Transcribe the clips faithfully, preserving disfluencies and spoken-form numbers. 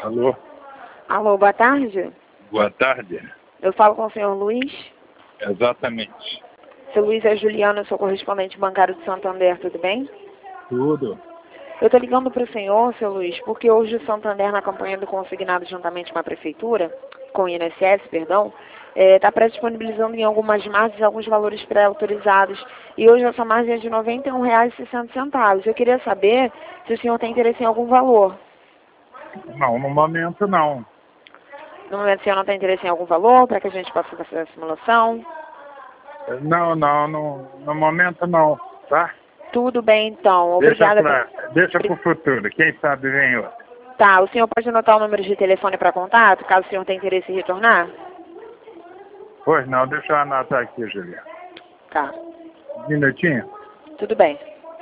Alô? Alô, boa tarde. Boa tarde. Eu falo com o senhor Luiz. Exatamente. Seu Luiz é Juliana, eu sou correspondente bancário de Santander, tudo bem? Tudo. Eu estou ligando para o senhor, seu Luiz, porque hoje o Santander, na campanha do consignado juntamente com a Prefeitura, com o I N S S, perdão, está pré-disponibilizando em algumas margens alguns valores pré-autorizados. E hoje essa margem é de noventa e um reais e sessenta centavos. Eu queria saber se o senhor tem interesse em algum valor. Não, no momento não. No momento, o senhor não tem interesse em algum valor para que a gente possa fazer a simulação? Não, não, no, no momento não, tá? Tudo bem, então. Deixa Obrigada. pra, por- deixa pro futuro, quem sabe vem outro. Tá, o senhor pode anotar o número de telefone para contato, caso o senhor tenha interesse em retornar? Pois não, deixa eu anotar aqui, Juliana. Tá, Um minutinho. tudo bem.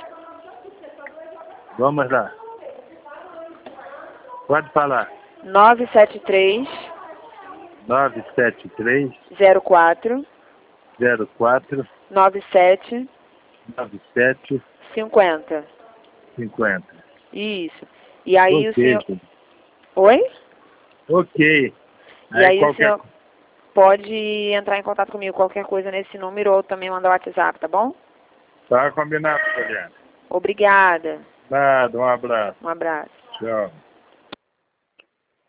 Vamos lá. Pode falar. nove sete três, nove sete três, zero quatro, zero quatro, nove sete, nove sete, cinquenta. cinquenta. Isso. E aí o Ok, senhor... Juliana. Oi? Ok. E aí o qualquer... senhor pode entrar em contato comigo, qualquer coisa nesse número, ou também mandar o WhatsApp, tá bom? Tá combinado, Juliana. Obrigada. Nada, um abraço. Um abraço. Tchau.